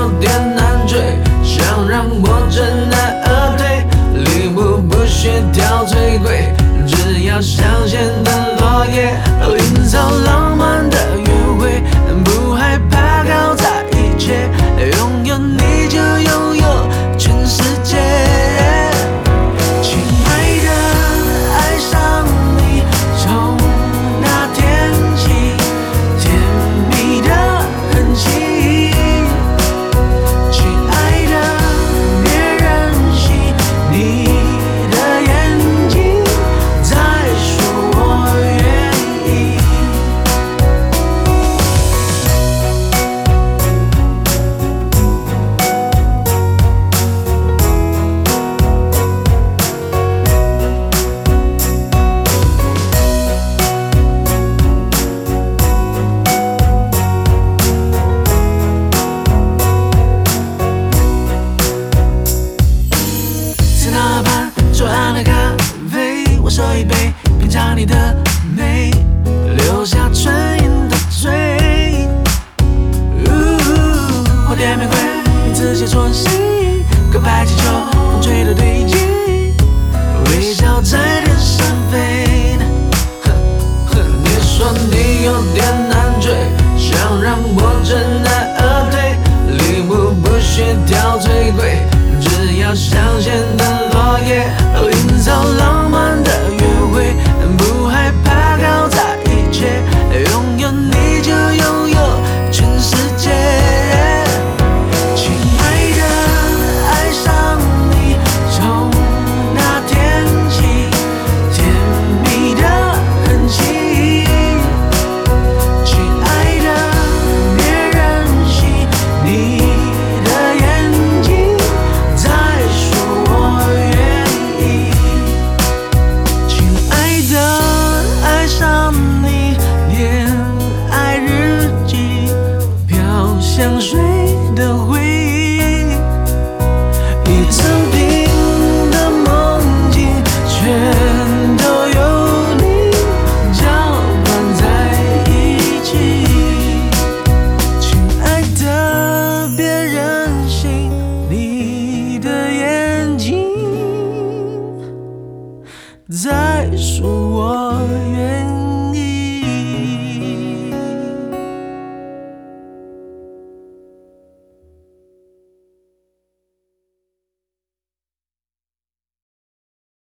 有点难追，想让我知难而退，礼物不需挑最贵，只要香榭的落叶，营造浪漫的约会，不害怕搞砸一切，拥有你就拥有全世界。亲爱的，爱上你，从那天起，甜蜜的痕迹。亲爱的，别任性，你的眼睛在说我愿意。在那畔左岸的咖啡，我手一杯，品尝你的美，留下唇印的嘴。花店玫瑰，名字写错心，告白气球，风吹的对劲，微笑在天上飞。你说你有点难追，想让我知难而退，礼物不需挑最贵，只要香榭的落叶，营造浪漫的约会，不害怕搞砸一切，拥有你就拥有全世界。亲爱的，爱上你，从那天起，甜蜜的痕迹。亲爱的，别任性，你的眼睛在说我愿意。亲爱的，爱上你，恋爱日记，飘香水的回忆，一层冰的梦境，全都有你搅拌在一起。亲爱的，别任性，你的眼睛在说我愿意。